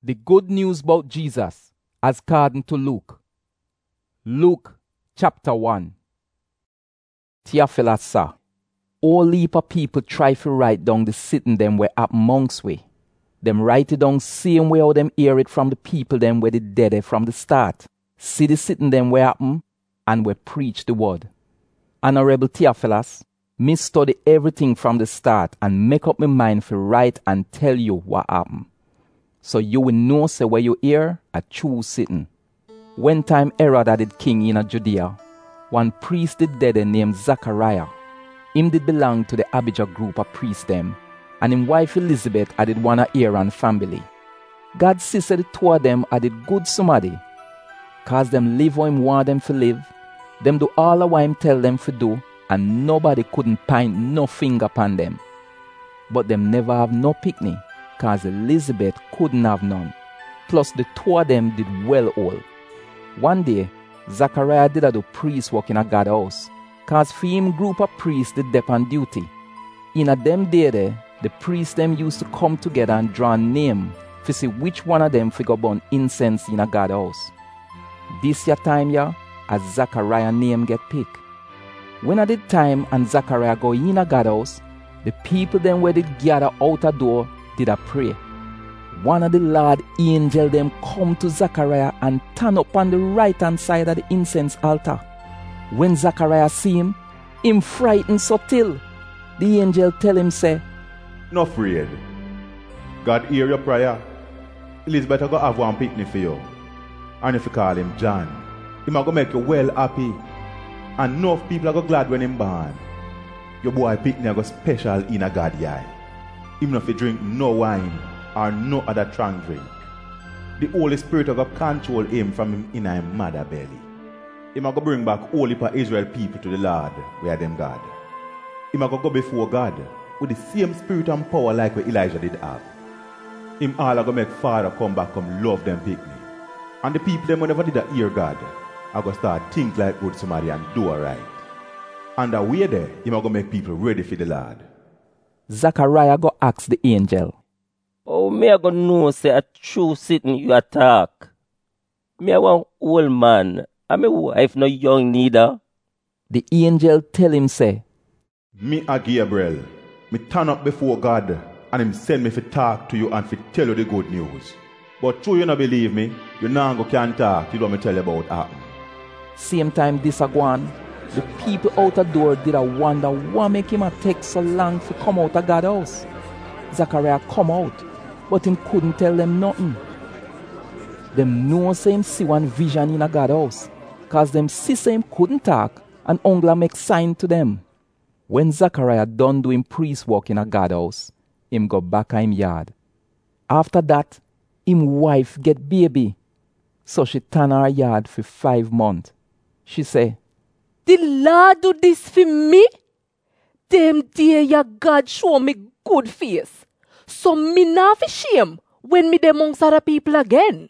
The good news about Jesus as according to Luke. Luke chapter 1. Theophilus, sir, all heap of people try to write down the sitting them where up amongst we. Them write it down same way how them hear it from the people them where the dead from the start. See the sitting them where happen and where preach the word. Honorable Theophilus, me study everything from the start and make up my mind for write and tell you what happened. So you will know say where you hear a true sitting. When time Herod did king in Judea, one priest did dead named Zachariah. Him did belong to the Abijah group of priests them, and him wife Elizabeth did one of Aaron family. God sister the two of them did good somebody, cause them live how him want them to live, them do all of what him tell them to do, and nobody couldn't point no finger upon them. But them never have no picnic, cause Elizabeth couldn't have none. Plus the two of them did well old. One day, Zachariah did do priest work in a God's house, cause for him group of priests did dep on duty. In a them day there, the priests them used to come together and draw a name to see which one of them figure burn incense in a God's house. This year time as Zachariah name get picked. When at the time and Zachariah go in a God's house, the people them where did gather out a door did a pray. One of the Lord angel them come to Zachariah and turn up on the right hand side of the incense altar. When Zachariah see him frightened so till. The angel tell him say, "No afraid. God hear your prayer. Elizabeth will go have one picnic for you. And if you call him John, he will go make you well happy. And enough people are go glad when him born. Your boy picnic go special in a God's eye. Him not fi drink no wine or no other strong drink. The Holy Spirit will go control him from him in his mother belly. He will go bring back all the Israel people to the Lord, where them God. He will go before God with the same spirit and power like what Elijah did have. Him all go make Father come back, come love them picnic. And the people them whenever did that hear God, are going to start think like good somebody and do alright. And that way there, he will go make people ready for the Lord. Zachariah go ask the angel, "Oh, me I go know say a true sitting you attack. Me I want old man, and my wife no young neither." The angel tell him say, "Me a Gabriel, me turn up before God, and him send me to talk to you and to tell you the good news. But true you not believe me, you now go can't talk till me tell you about happen." Same time this a go on, the people out the door did a wonder what make him a take so long to come out of God's house. Zachariah come out, but him couldn't tell them nothing. Them know say him see one vision in a God's house, cause them see say him couldn't talk and only make sign to them. When Zachariah done doing priest work in a God's house, him go back a him yard. After that, him wife get baby, so she turn her yard for 5 months. She say, "The Lord do this for me? Them day your God show me good face. So me not fi shame when me dem amongst other people again."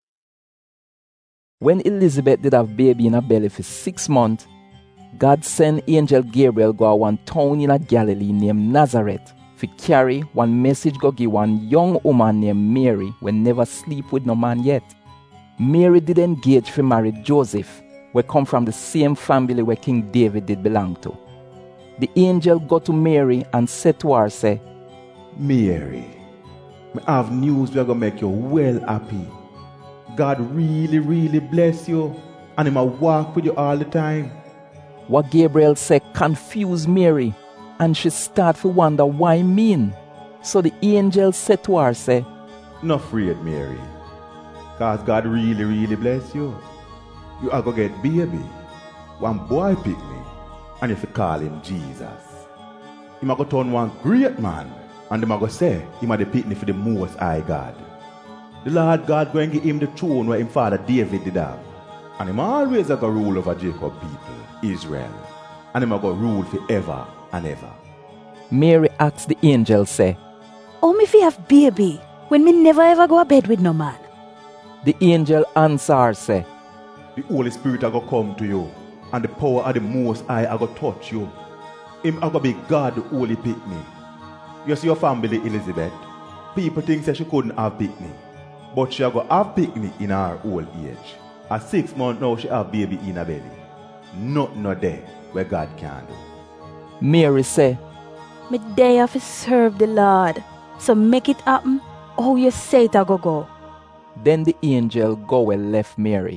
When Elizabeth did have baby in her belly for 6 months, God sent angel Gabriel go to one town in a Galilee named Nazareth to carry one message go give one young woman named Mary when never sleep with no man yet. Mary did engage to marry Joseph, we come from the same family where King David did belong to. The angel go to Mary and said to her, say, "Mary, I have news we are going to make you well happy. God really bless you, and he will walk with you all the time." What Gabriel said confused Mary, and she start to wonder why mean. So the angel said to her, say, "No afraid, Mary, because God really bless you. You are going to get baby, one boy picnic, and if you call him Jesus. He might go turn one great man, and they might go say he might the picnic for the Most High God. The Lord God going to give him the throne where his father David did have. And him always going to rule over Jacob people, Israel. And him going to rule forever and ever." Mary asked the angel, say, "Oh, me fi have baby when me never ever go to bed with no man?" The angel answer her, say, "The Holy Spirit are going to come to you, and the power of the Most High are going to touch you. Him are going to be God, the Holy Picnic. You see your family, Elizabeth? People think that she couldn't have picnic. But she a go have picnic in her old age. At 6 months now she have baby in her belly. Nothing no there where God can do. Mary say, Me day have to serve the Lord. So make it happen how you say it a go. Then the angel go and left Mary.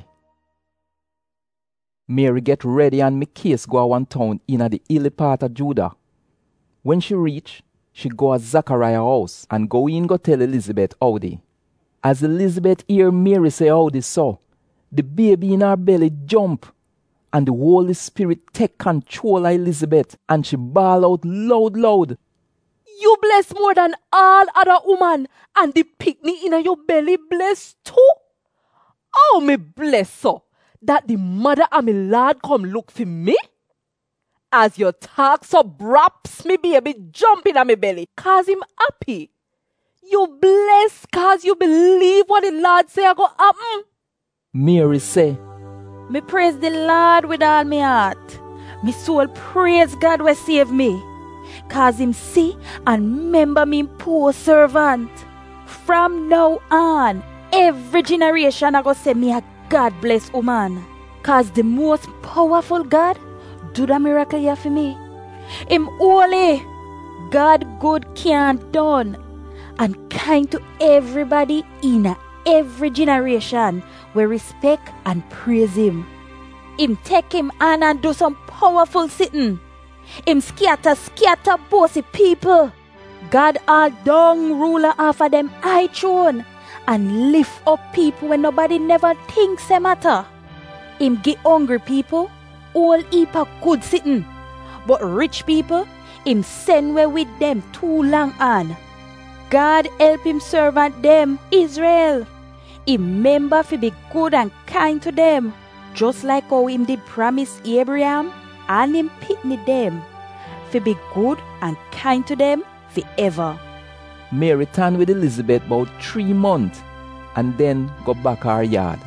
Mary get ready and make case go a one town in the hilly part of Judah. When she reach, she go at Zachariah house and go in go tell Elizabeth howdy. As Elizabeth hear Mary say howdy so, the baby in her belly jump and the Holy Spirit take control of Elizabeth and she bawl out loud. You bless more than all other women, and the picnic in your belly blessed too. Oh, me bless so that the mother of me Lord come look for me. As your talk so braps me baby jumping on me belly, cause him happy. You bless cause you believe what the Lord say go happen. Mary say, Me praise the Lord with all my heart. Me soul praise God who save me. Cause him see and remember me poor servant. From now on, every generation I go say me a God bless woman. Cause the most powerful God do the miracle here for me. Him holy, God good can't done. And kind to everybody in every generation we respect and praise him. Him take him on and do some powerful sitting. Him scatter bossy people. God all down ruler off of them high throne and lift up people when nobody never thinks they matter. Him get hungry people all heap of good sitting. But rich people, him send way with them too long on. God help him servant them, Israel. Him member fi be good and kind to them, just like how him did promise Abraham and him pitney them, fi be good and kind to them forever. Mary returned with Elizabeth about 3 months and then go back her yard.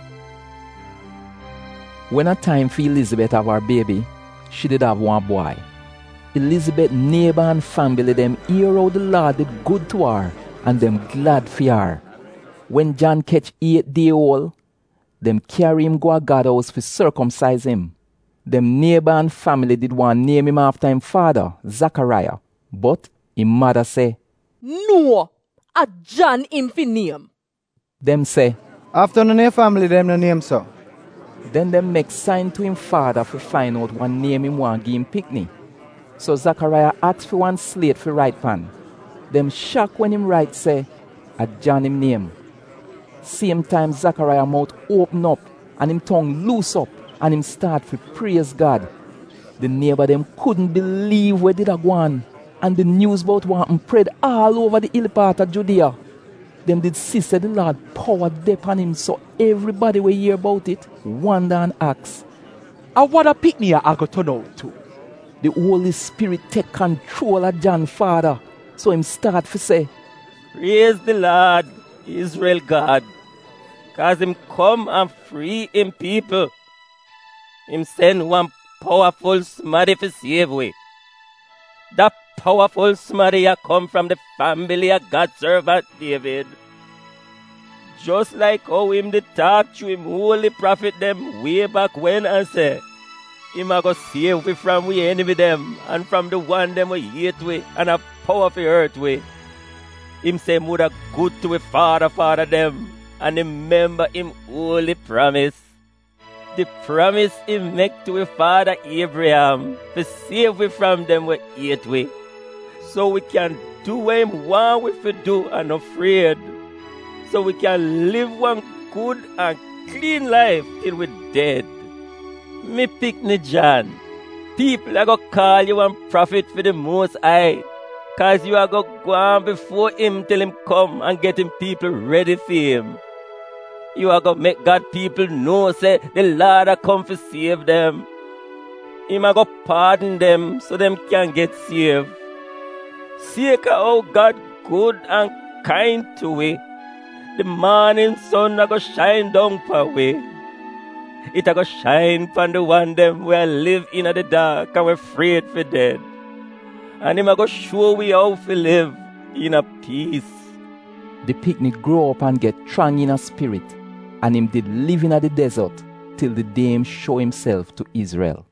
When a time for Elizabeth have her baby, she did have one boy. Elizabeth neighbor and family them hear how the Lord did good to her and them glad for her. When John catch 8 day old, them carry him go a God house for circumcise him. Them neighbor and family did want name him after him father, Zachariah. But him mother say, No, a John him fi name. Them say, After the name family, them no name so. Then them make sign to him father for find out what name him want give him picnic. So Zachariah asked for one slate for write pan. Them shock when him write say, a John him name. Same time Zachariah mouth open up and him tongue loose up and him start to praise God. The neighbor them couldn't believe where did a go on, and the news about what him spread all over the hill part of Judea. Them did see say the Lord power dep on him, so everybody will hear about it, wonder and ask. And what a picnic I got turn out to? The Holy Spirit take control of John's father, so him start to say, Praise the Lord, Israel God, cause him come and free him people. Him send one powerful smarty for save we. That powerful smarty a come from the family of God's servant David. Just like how him did talk to him holy prophet them way back when and say, him a go save we from we enemy them and from the one them we hate we and a power for hurt we. Him say mother good to we father them and remember him holy promise. The promise him make to we father Abraham to save we from them we hate we. So we can do what him want we to do and afraid. So we can live one good and clean life till we dead. Me picnic John. People are going to call you one prophet for the Most High. Cause you are going to go on before him till him come and get him people ready for him. You are going to make God people know say the Lord a come to save them. Him a go pardon them so them can get saved. Seek how God good and kind to we. The morning sun a go shine down for we. It a go shine upon the one them where live in the dark and we're afraid for dead. And him a go show we how to live in a peace. The picnic grow up and get strong in a spirit, and him did live in the desert till the day him show himself to Israel.